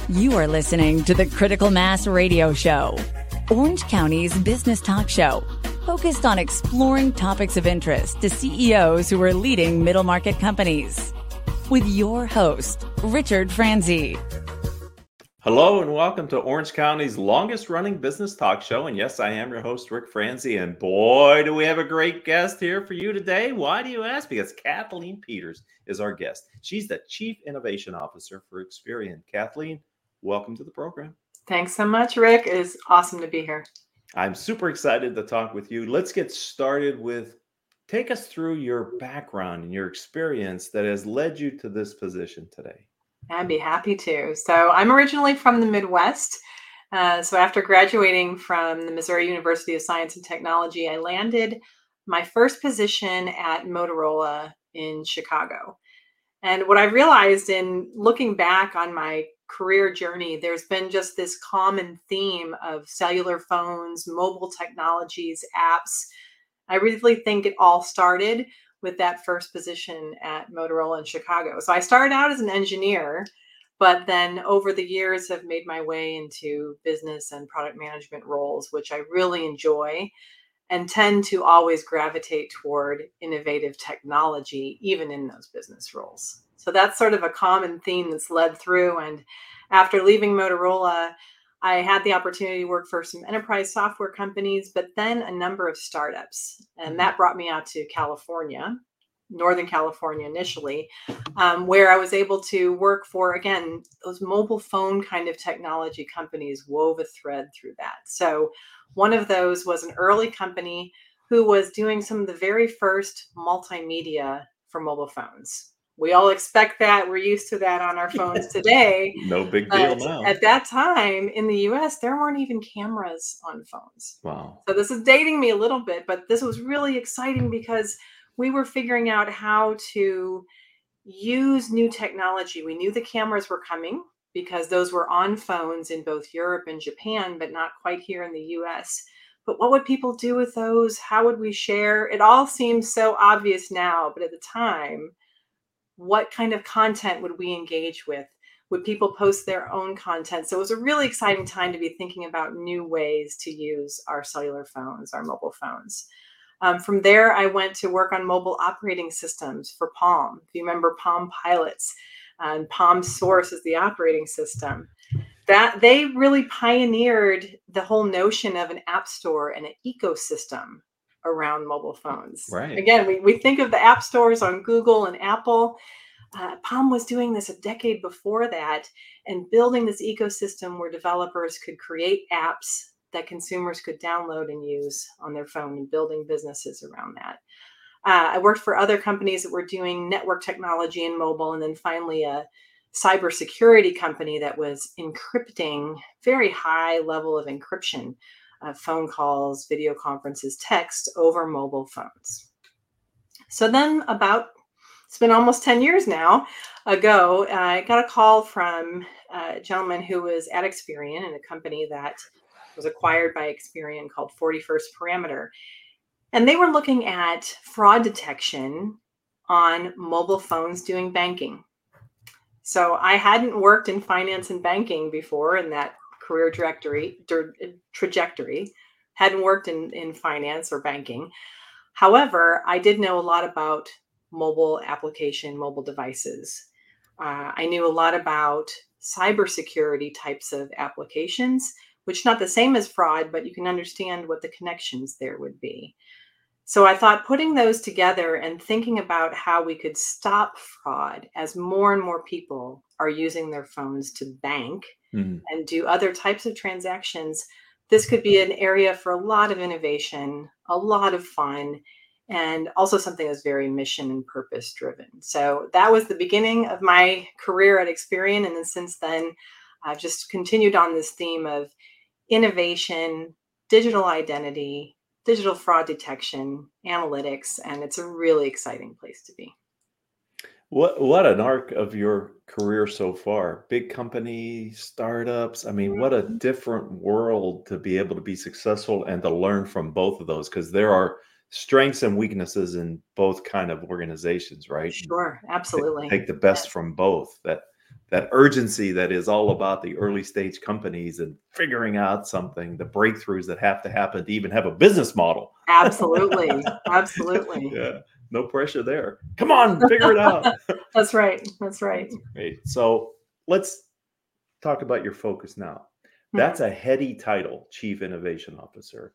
You are listening to the Critical Mass Radio Show, Orange County's business talk show, focused on exploring topics of interest to CEOs who are leading middle market companies. With your host, Richard Franzi. Hello and welcome to Orange County's longest running business talk show. And yes, I am your host, Rick Franzi. And boy, do we have a great guest here for you today. Why do you ask? Because Kathleen Peters is our guest. She's the Chief Innovation Officer for Experian. Kathleen, welcome to the program. Thanks so much, Rick. It is awesome to be here. I'm super excited to talk with you. Let's get started with, take us through your background and your experience that has led you to this position today. I'd be happy to. So I'm originally from the Midwest. So after graduating from the Missouri University of Science and Technology, I landed my first position at Motorola in Chicago. And what I realized in looking back on my career journey, there's been just this common theme of cellular phones, mobile technologies, apps. I really think it all started with that first position at Motorola in Chicago. So I started out as an engineer, but then over the years have made my way into business and product management roles, which I really enjoy and tend to always gravitate toward innovative technology, even in those business roles. So that's sort of a common theme that's led through. And after leaving Motorola, I had the opportunity to work for some enterprise software companies, but then a number of startups. And that brought me out to California, Northern California initially, where I was able to work for, again, those mobile phone kind of technology companies wove a thread through that. So one of those was an early company who was doing some of the very first multimedia for mobile phones. We all expect that. We're used to that on our phones today. No big deal now. At that time in the US, there weren't even cameras on phones. Wow. So this is dating me a little bit, but this was really exciting because we were figuring out how to use new technology. We knew the cameras were coming because those were on phones in both Europe and Japan, but not quite here in the US. But what would people do with those? How would we share? It all seems so obvious now, but at the time, what kind of content would we engage with? Would people post their own content? So it was a really exciting time to be thinking about new ways to use our cellular phones, our mobile phones. From there, I went to work on mobile operating systems for Palm. If you remember Palm Pilots, and Palm Source is the operating system. That they really pioneered the whole notion of an app store and an ecosystem around mobile phones. Right. Again, we think of the app stores on Google and Apple. Palm was doing this a decade before that and building this ecosystem where developers could create apps that consumers could download and use on their phone and building businesses around that. I worked for other companies that were doing network technology and mobile, and then finally a cybersecurity company that was encrypting very high level of encryption, phone calls, video conferences, text over mobile phones. So then it's been almost 10 years now ago, I got a call from a gentleman who was at Experian, and a company that was acquired by Experian called 41st Parameter. And they were looking at fraud detection on mobile phones doing banking. So I hadn't worked in finance and banking before in that career trajectory, hadn't worked in finance or banking. However, I did know a lot about mobile application, mobile devices. I knew a lot about cybersecurity types of applications, which is not the same as fraud, but you can understand what the connections there would be. So I thought putting those together and thinking about how we could stop fraud as more and more people are using their phones to bank and do other types of transactions, this could be an area for a lot of innovation, a lot of fun, and also something that's very mission and purpose driven. So that was the beginning of my career at Experian. And then since then, I've just continued on this theme of innovation, digital identity, digital fraud detection, analytics, and it's a really exciting place to be. What an arc of your career so far. Big companies, startups. I mean, what a different world to be able to be successful and to learn from both of those, because there are strengths and weaknesses in both kind of organizations, right? Sure, absolutely. Take the best from both. that urgency that is all about the early stage companies and figuring out something, the breakthroughs that have to happen to even have a business model. Absolutely. Absolutely. Yeah, no pressure there. Come on, figure it out. That's right. That's right. Great. So let's talk about your focus now. That's a heady title, Chief Innovation Officer.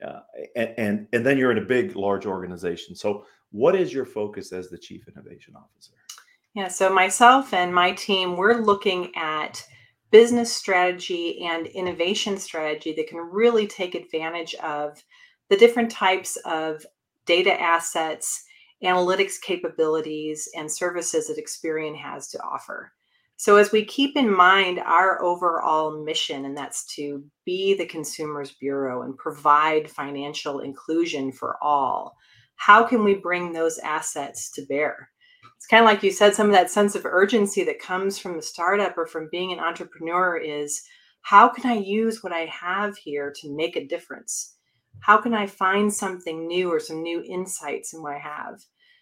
And then you're in a big, large organization. So what is your focus as the Chief Innovation Officer? Yeah, so myself and my team, we're looking at business strategy and innovation strategy that can really take advantage of the different types of data assets, analytics capabilities, and services that Experian has to offer. So, as we keep in mind our overall mission, and that's to be the consumer's bureau and provide financial inclusion for all, how can we bring those assets to bear? It's kind of like you said, some of that sense of urgency that comes from the startup or from being an entrepreneur is, how can I use what I have here to make a difference? How can I find something new or some new insights in what I have?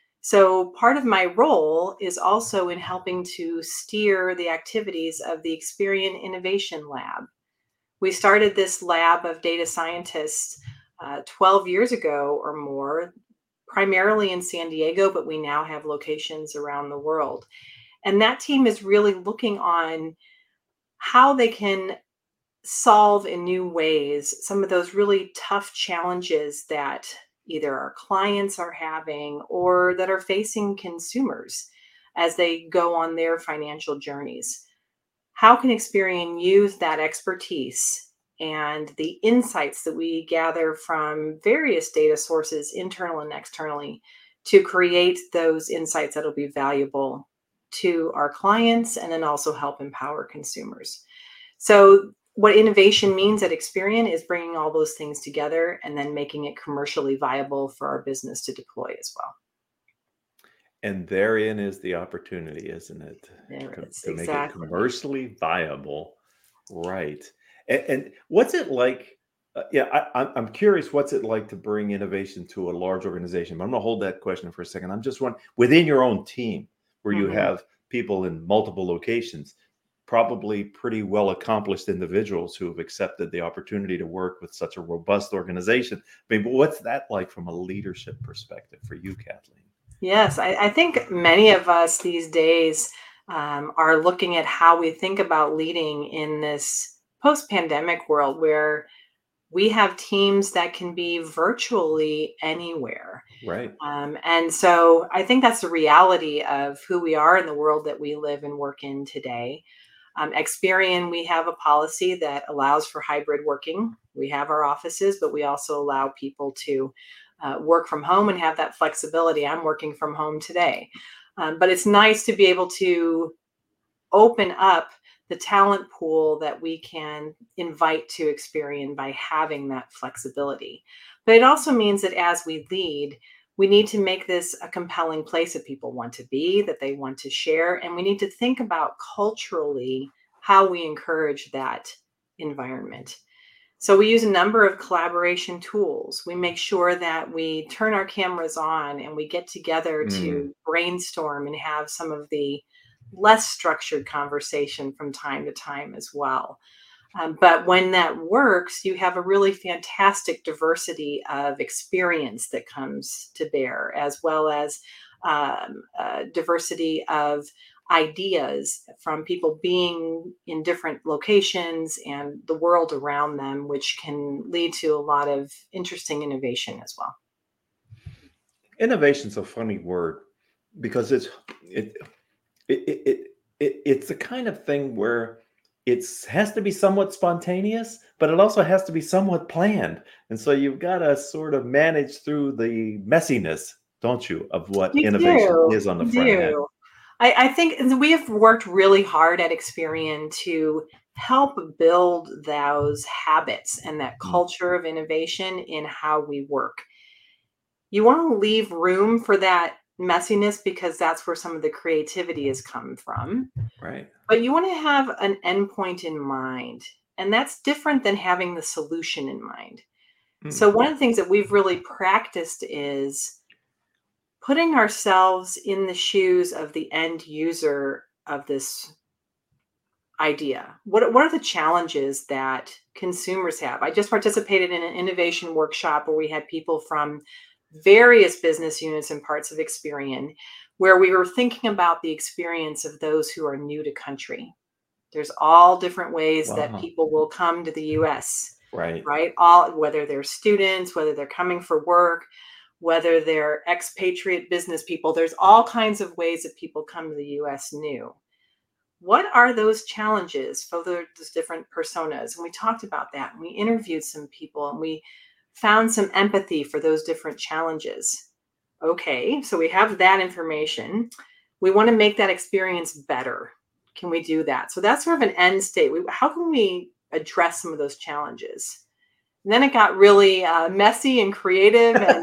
So part of my role is also in helping to steer the activities of the Experian Innovation Lab. We started this lab of data scientists 12 years ago or more, primarily in San Diego, but we now have locations around the world. And that team is really looking on how they can solve in new ways some of those really tough challenges that either our clients are having or that are facing consumers as they go on their financial journeys. How can Experian use that expertise and the insights that we gather from various data sources, internal and externally, to create those insights that will be valuable to our clients and then also help empower consumers? So what innovation means at Experian is bringing all those things together and then making it commercially viable for our business to deploy as well. And therein is the opportunity, isn't it? To make it commercially viable. Right. And what's it like? I'm curious, what's it like to bring innovation to a large organization? But I'm going to hold that question for a second. I'm just wondering, within your own team, where you have people in multiple locations, probably pretty well accomplished individuals who have accepted the opportunity to work with such a robust organization. I mean, what's that like from a leadership perspective for you, Kathleen? Yes, I think many of us these days are looking at how we think about leading in this post-pandemic world where we have teams that can be virtually anywhere. Right. And so I think that's the reality of who we are in the world that we live and work in today. Experian, we have a policy that allows for hybrid working. We have our offices, but we also allow people to work from home and have that flexibility. I'm working from home today. But it's nice to be able to open up the talent pool that we can invite to Experian by having that flexibility. But it also means that as we lead, we need to make this a compelling place that people want to be, that they want to share. And we need to think about culturally how we encourage that environment. So we use a number of collaboration tools. We make sure that we turn our cameras on and we get together to brainstorm and have some of the less structured conversation from time to time as well. But when that works, you have a really fantastic diversity of experience that comes to bear, as well as diversity of ideas from people being in different locations and the world around them, which can lead to a lot of interesting innovation as well. Innovation's a funny word because it's the kind of thing where it has to be somewhat spontaneous, but it also has to be somewhat planned. And so you've got to sort of manage through the messiness, don't you, of what innovation is on the front end. I think we have worked really hard at Experian to help build those habits and that culture of innovation in how we work. You want to leave room for that messiness because that's where some of the creativity has come from. Right. But you want to have an endpoint in mind, and that's different than having the solution in mind. So one of the things that we've really practiced is putting ourselves in the shoes of the end user of this idea? What are the challenges that consumers have? I just participated in an innovation workshop where we had people from various business units and parts of Experian, where we were thinking about the experience of those who are new to country. There's all different ways that Wow. people will come to the US, Right. right? All, whether they're students, whether they're coming for work, whether they're expatriate business people, there's all kinds of ways that people come to the US new. What are those challenges for those different personas? And we talked about that, and we interviewed some people, and we found some empathy for those different challenges. Okay, so we have that information. We want to make that experience better. Can we do that? So that's sort of an end state. How can we address some of those challenges? And then it got really messy and creative and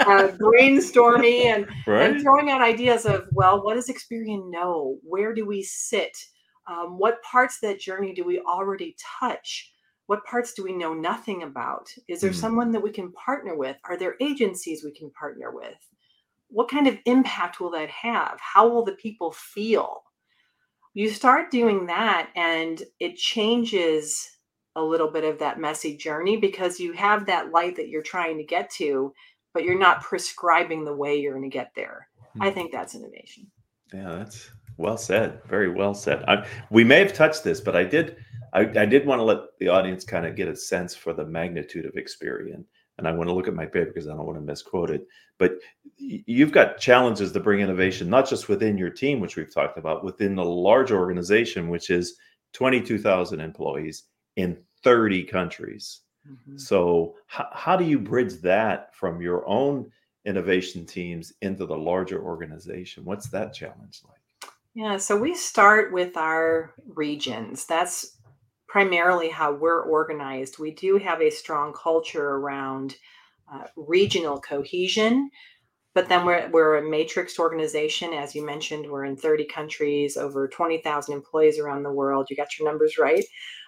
brainstormy and Right. throwing out ideas of, well, what does Experian know? Where do we sit? What parts of that journey do we already touch? What parts do we know nothing about? Is there Mm. someone that we can partner with? Are there agencies we can partner with? What kind of impact will that have? How will the people feel? You start doing that, and it changes a little bit of that messy journey because you have that light that you're trying to get to, but you're not prescribing the way you're going to get there. I think that's innovation. Yeah, that's well said. Very well said. We may have touched this, but I did want to let the audience kind of get a sense for the magnitude of Experian. And I want to look at my paper because I don't want to misquote it. But you've got challenges to bring innovation, not just within your team, which we've talked about, within the large organization, which is 22,000 employees in 30 countries. Mhm. So how do you bridge that from your own innovation teams into the larger organization? What's that challenge like? Yeah, so we start with our regions. That's primarily how we're organized. We do have a strong culture around regional cohesion, but then we're a matrixed organization. As you mentioned, we're in 30 countries, over 20,000 employees around the world. You got your numbers right.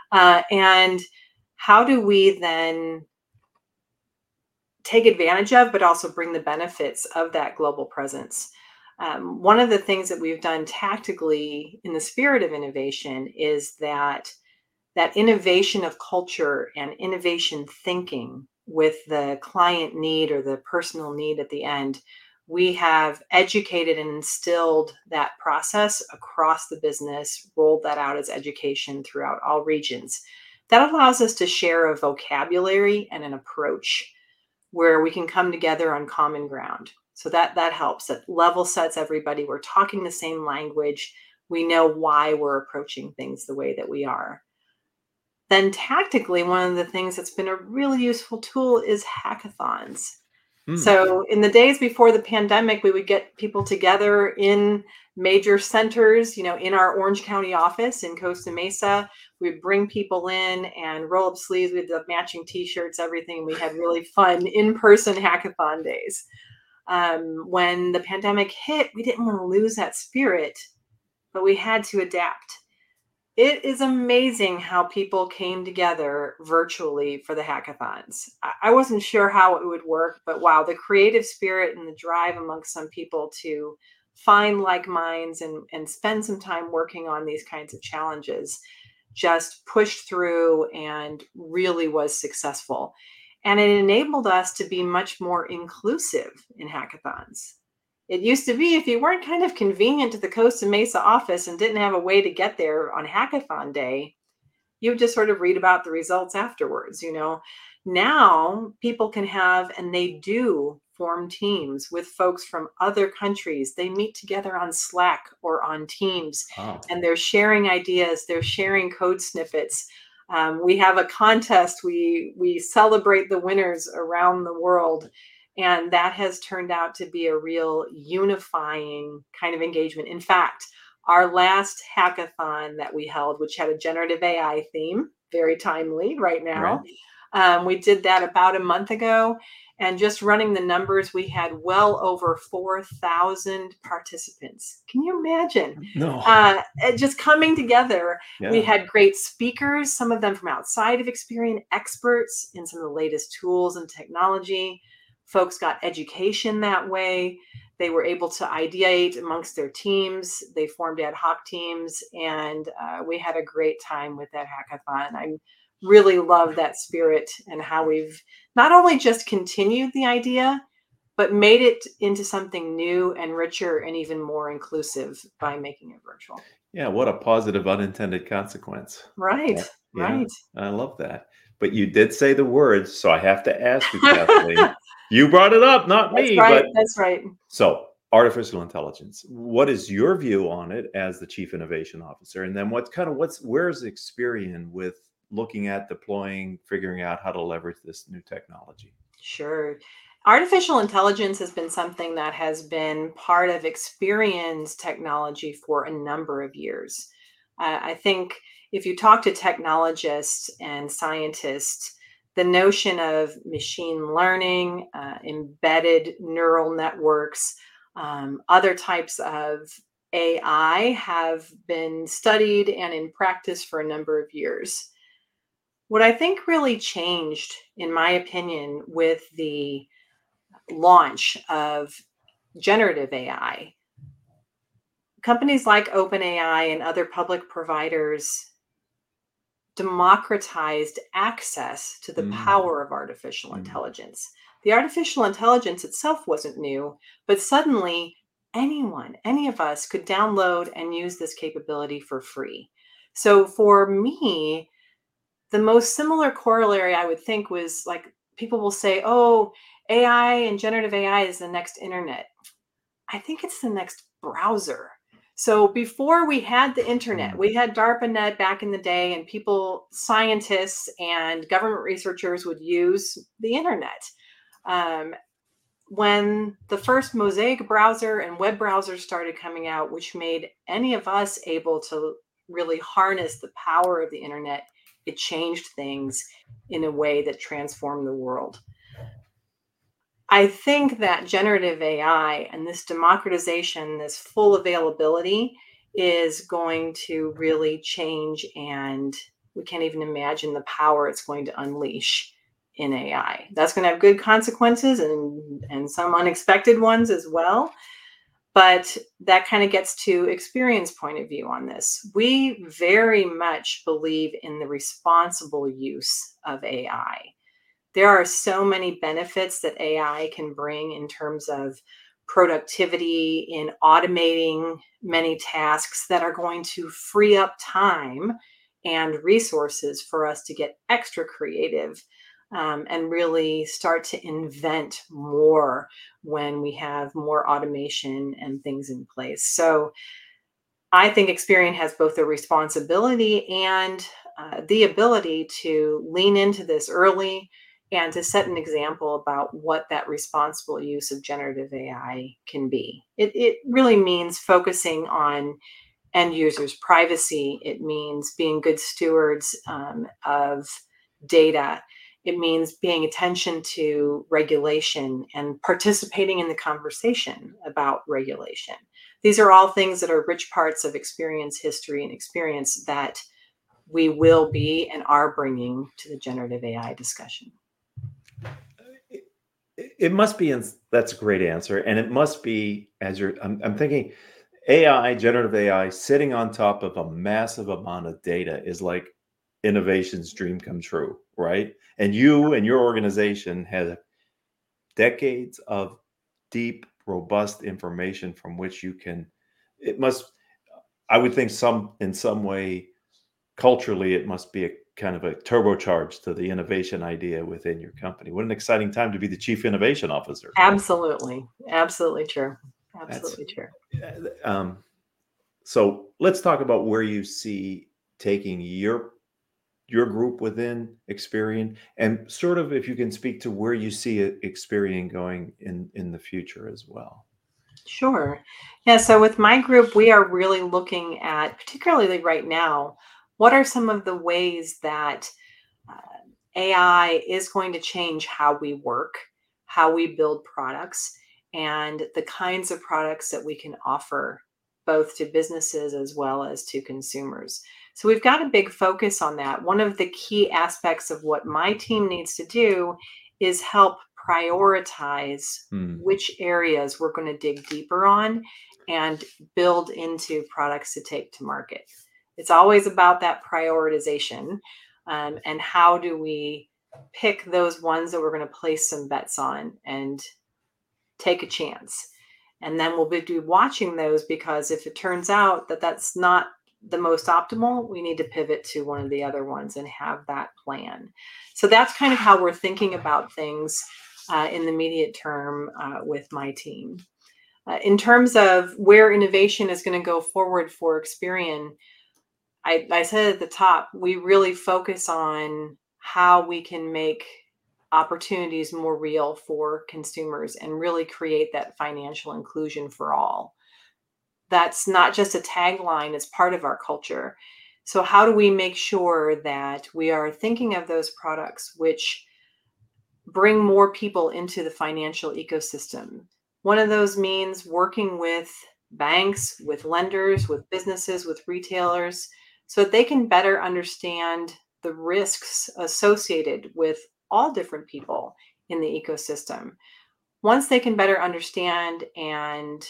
And how do we then take advantage of, but also bring the benefits of that global presence? One of the things that we've done tactically in the spirit of innovation is that innovation of culture and innovation thinking with the client need or the personal need at the end. We have educated and instilled that process across the business, rolled that out as education throughout all regions. That allows us to share a vocabulary and an approach where we can come together on common ground. So that helps. That level sets everybody. We're talking the same language. We know why we're approaching things the way that we are. Then tactically, one of the things that's been a really useful tool is hackathons. Hmm. So in the days before the pandemic, we would get people together in major centers, in our Orange County office in Costa Mesa. We'd bring people in and roll up sleeves with the matching t-shirts, everything. We had really fun in-person hackathon days. When the pandemic hit, we didn't want to lose that spirit, but we had to adapt. It is amazing how people came together virtually for the hackathons. I wasn't sure how it would work, but wow, the creative spirit and the drive amongst some people to find like minds and spend some time working on these kinds of challenges just pushed through and really was successful. And it enabled us to be much more inclusive in hackathons. It used to be if you weren't kind of convenient to the Costa Mesa office and didn't have a way to get there on hackathon day, you would just sort of read about the results afterwards. Now people can have, and they do form teams with folks from other countries. They meet together on Slack or on Teams, Wow. and they're sharing ideas. They're sharing code snippets. We have a contest. We celebrate the winners around the world. And that has turned out to be a real unifying kind of engagement. In fact, our last hackathon that we held, which had a generative AI theme, very timely right now, we did that about a month ago. And just running the numbers, we had well over 4,000 participants. Can you imagine? No. Just coming together. Yeah. We had great speakers, some of them from outside of Experian, experts in some of the latest tools and technology. Folks got education that way. They were able to ideate amongst their teams. They formed ad hoc teams, and we had a great time with that hackathon. I really love that spirit and how we've not only just continued the idea, but made it into something new and richer and even more inclusive by making it virtual. Yeah, what a positive unintended consequence. Right, Yeah, right. I love that. But you did say the words, so I have to ask you, Kathleen. You brought it up, not That's me, right. but That's right. so artificial intelligence. What is your view on it as the chief innovation officer? And then where's Experian with looking at deploying, figuring out how to leverage this new technology? Sure. Artificial intelligence has been something that has been part of Experian's technology for a number of years. I think if you talk to technologists and scientists, the notion of machine learning, embedded neural networks, other types of AI have been studied and in practice for a number of years. What I think really changed, in my opinion, with the launch of generative AI, companies like OpenAI and other public providers democratized access to the power of artificial intelligence. The artificial intelligence itself wasn't new, but suddenly anyone, any of us could download and use this capability for free. So for me, the most similar corollary I would think was like people will say, oh, AI and generative AI is the next internet. I think it's the next browser. So before we had the internet, we had DARPANET back in the day, and people, scientists and government researchers would use the internet. When the first Mosaic browser and web browsers started coming out, which made any of us able to really harness the power of the internet, it changed things in a way that transformed the world. I think that generative AI and this democratization, this full availability is going to really change, and we can't even imagine the power it's going to unleash in AI. That's going to have good consequences and some unexpected ones as well. But that kind of gets to Experian's point of view on this. We very much believe in the responsible use of AI. There are so many benefits that AI can bring in terms of productivity, in automating many tasks that are going to free up time and resources for us to get extra creative and really start to invent more when we have more automation and things in place. So I think Experian has both the responsibility and the ability to lean into this early and to set an example about what that responsible use of generative AI can be. It really means focusing on end users' privacy. It means being good stewards of data. It means paying attention to regulation and participating in the conversation about regulation. These are all things that are rich parts of Experian's history and experience that we will be and are bringing to the generative AI discussion. It must be, that's a great answer. And it must be, I'm thinking AI, generative AI, sitting on top of a massive amount of data is like innovation's dream come true, right? And you and your organization has decades of deep, robust information from which you can, I would think in some way, culturally, it must be a kind of a turbocharge to the innovation idea within your company. What an exciting time to be the chief innovation officer. Absolutely. Absolutely true. Absolutely true. So let's talk about where you see taking your group within Experian, and sort of if you can speak to where you see Experian going in the future as well. Sure. Yeah. So with my group, we are really looking at, particularly right now, what are some of the ways that AI is going to change how we work, how we build products, and the kinds of products that we can offer both to businesses as well as to consumers. So we've got a big focus on that. One of the key aspects of what my team needs to do is help prioritize which areas we're going to dig deeper on and build into products to take to market. It's always about that prioritization, and how do we pick those ones that we're going to place some bets on and take a chance. And then we'll be watching those, because if it turns out that that's not the most optimal, we need to pivot to one of the other ones and have that plan. So that's kind of how we're thinking about things in the immediate term with my team. In terms of where innovation is going to go forward for Experian, I said at the top, we really focus on how we can make opportunities more real for consumers and really create that financial inclusion for all. That's not just a tagline, it's part of our culture. So how do we make sure that we are thinking of those products which bring more people into the financial ecosystem? One of those means working with banks, with lenders, with businesses, with retailers, so that they can better understand the risks associated with all different people in the ecosystem. Once they can better understand and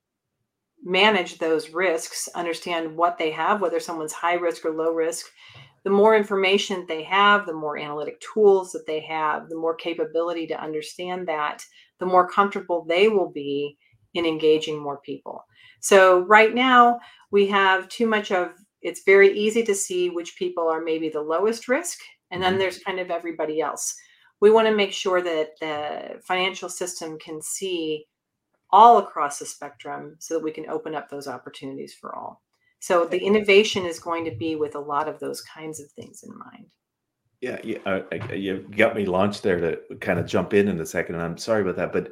manage those risks, understand what they have, whether someone's high risk or low risk, the more information they have, the more analytic tools that they have, the more capability to understand that, the more comfortable they will be in engaging more people. So right now we have too much of, it's very easy to see which people are maybe the lowest risk, and then there's kind of everybody else. We want to make sure that the financial system can see all across the spectrum so that we can open up those opportunities for all. So the innovation is going to be with a lot of those kinds of things in mind. Yeah, you got me launched there to kind of jump in a second, and I'm sorry about that, but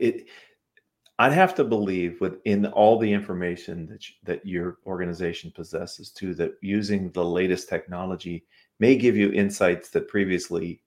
I'd have to believe within all the information that your organization possesses too, that using the latest technology may give you insights that previously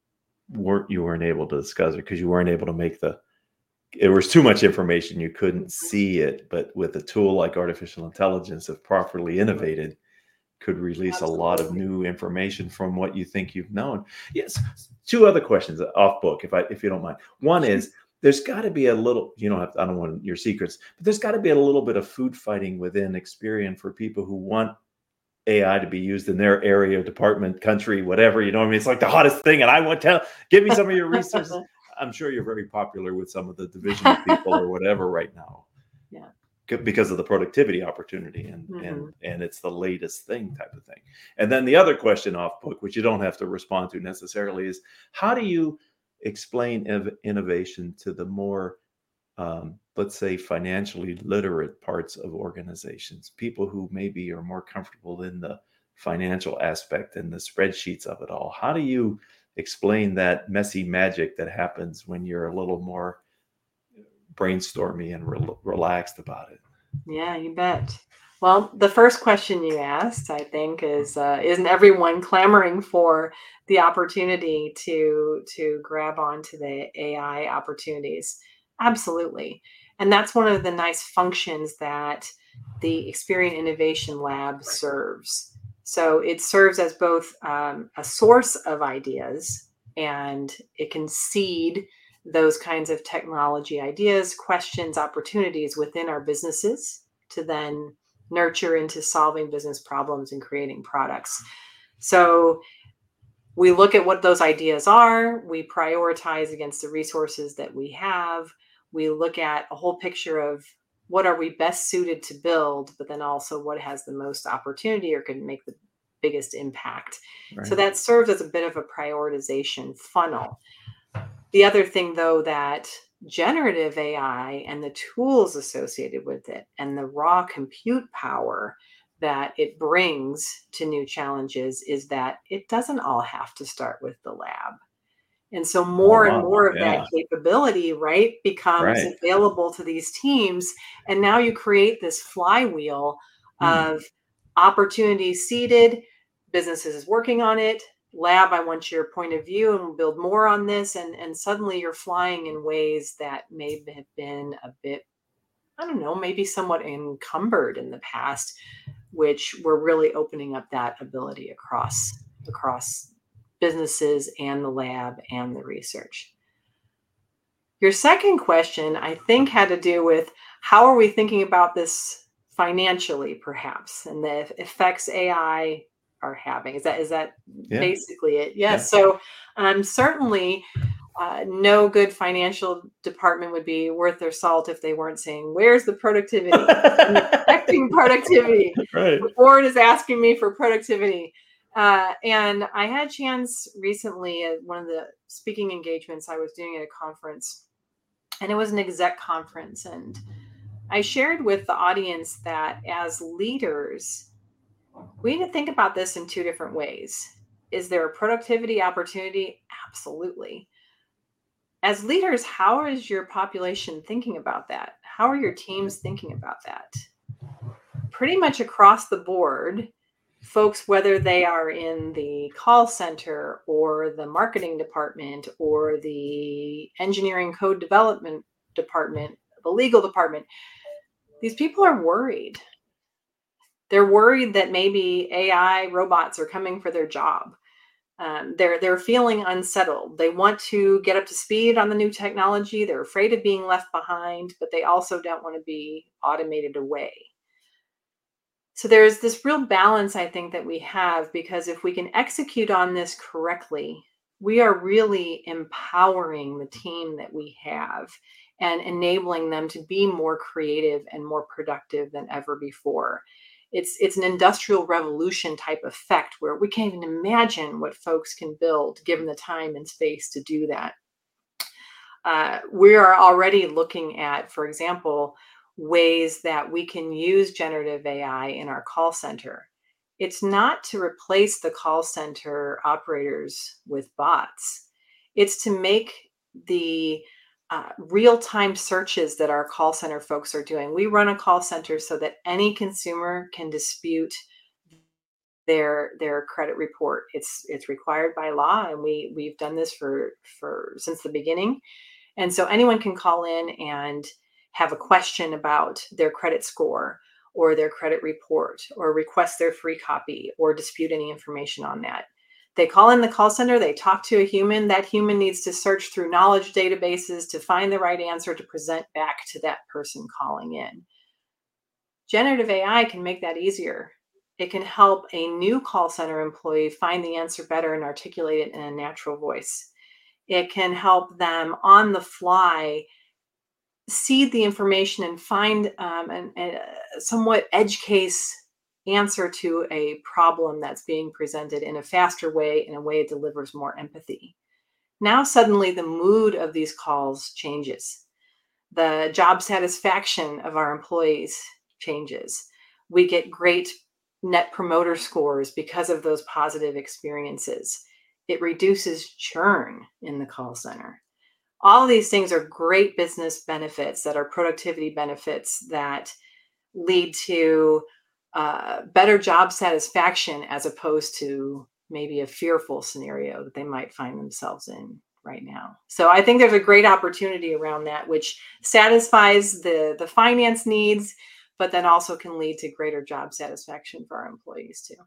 you weren't able to discuss, because you weren't able to make it was too much information. You couldn't see it, but with a tool like artificial intelligence, if properly innovated, could release a lot of new information from what you think you've known. Yes. Two other questions off book, if you don't mind. One is, there's got to be a little, I don't want your secrets, but there's got to be a little bit of food fighting within Experian for people who want AI to be used in their area, department, country, whatever. You know what I mean? It's like the hottest thing, and I want to give me some of your resources. I'm sure you're very popular with some of the divisional people or whatever right now. Yeah. Because of the productivity opportunity and it's the latest thing type of thing. And then the other question off book, which you don't have to respond to necessarily, is how do you explain innovation to the more, let's say, financially literate parts of organizations, people who maybe are more comfortable in the financial aspect and the spreadsheets of it all? How do you explain that messy magic that happens when you're a little more brainstormy and relaxed about it? Yeah, you bet. Well, the first question you asked, I think, is isn't everyone clamoring for the opportunity to grab onto the AI opportunities? Absolutely. And that's one of the nice functions that the Experian Innovation Lab serves. So it serves as both a source of ideas, and it can seed those kinds of technology ideas, questions, opportunities within our businesses to then nurture into solving business problems and creating products. So we look at what those ideas are, we prioritize against the resources that we have, we look at a whole picture of what are we best suited to build, but then also what has the most opportunity or can make the biggest impact. Right. So that serves as a bit of a prioritization funnel. The other thing, though, that generative AI and the tools associated with it and the raw compute power that it brings to new challenges is that it doesn't all have to start with the lab. And so more and more of that capability, right, becomes available to these teams. And now you create this flywheel of opportunities seeded, businesses working on it, lab, I want your point of view and we'll build more on this. And suddenly you're flying in ways that may have been a bit, I don't know, maybe somewhat encumbered in the past, which we're really opening up that ability across businesses and the lab and the research. Your second question, I think, had to do with how are we thinking about this financially, perhaps, and the effects AI are having. Is that Yeah. basically it? Yes. Yeah. So certainly, no good financial department would be worth their salt if they weren't saying, "Where's the productivity? I'm expecting productivity. Right. The board is asking me for productivity." And I had a chance recently at one of the speaking engagements I was doing at a conference, and it was an exec conference. And I shared with the audience that as leaders, we need to think about this in two different ways. Is there a productivity opportunity? Absolutely. As leaders, how is your population thinking about that? How are your teams thinking about that? Pretty much across the board, folks, whether they are in the call center or the marketing department or the engineering code development department, the legal department, these people are worried. They're worried that maybe AI robots are coming for their job. They're feeling unsettled. They want to get up to speed on the new technology. They're afraid of being left behind, but they also don't want to be automated away. So there's this real balance, I think, that we have, because if we can execute on this correctly, we are really empowering the team that we have and enabling them to be more creative and more productive than ever before. It's an industrial revolution type effect where we can't even imagine what folks can build given the time and space to do that. We are already looking at, for example, ways that we can use generative AI in our call center. It's not to replace the call center operators with bots. It's to make the real-time searches that our call center folks are doing. We run a call center so that any consumer can dispute their credit report. It's required by law, and we've done this for since the beginning. And so anyone can call in and have a question about their credit score or their credit report, or request their free copy, or dispute any information on that. They call in the call center, they talk to a human. That human needs to search through knowledge databases to find the right answer to present back to that person calling in. Generative AI can make that easier. It can help a new call center employee find the answer better and articulate it in a natural voice. It can help them on the fly seed the information and find a somewhat edge case answer to a problem that's being presented in a faster way, in a way that delivers more empathy. Now, suddenly, the mood of these calls changes. The job satisfaction of our employees changes. We get great net promoter scores because of those positive experiences. It reduces churn in the call center. All of these things are great business benefits that are productivity benefits that lead to better job satisfaction, as opposed to maybe a fearful scenario that they might find themselves in right now. So I think there's a great opportunity around that, which satisfies the finance needs, but then also can lead to greater job satisfaction for our employees too.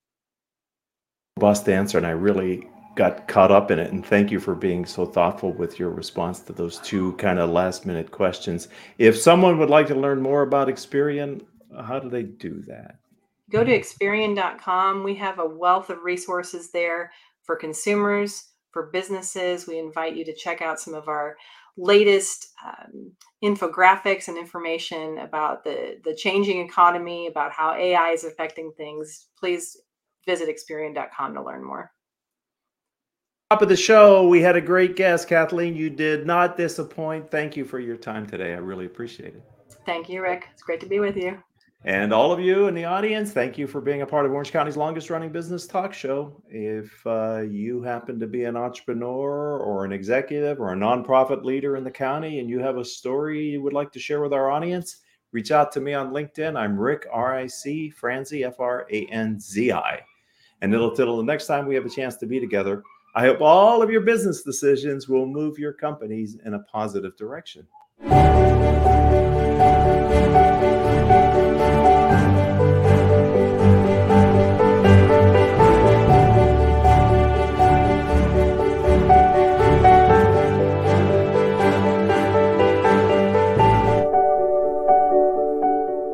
Robust answer, and I really got caught up in it. And thank you for being so thoughtful with your response to those two kind of last minute questions. If someone would like to learn more about Experian, how do they do that? Go to Experian.com. We have a wealth of resources there for consumers, for businesses. We invite you to check out some of our latest infographics and information about the changing economy, about how AI is affecting things. Please visit Experian.com to learn more. Top of the show, we had a great guest. Kathleen, you did not disappoint. Thank you for your time today. I really appreciate it. Thank you, Rick. It's great to be with you. And all of you in the audience, thank you for being a part of Orange County's longest running business talk show. If you happen to be an entrepreneur or an executive or a nonprofit leader in the county and you have a story you would like to share with our audience, reach out to me on LinkedIn. I'm Rick, R-I-C, Franzi, F-R-A-N-Z-I. And until the next time we have a chance to be together, I hope all of your business decisions will move your companies in a positive direction.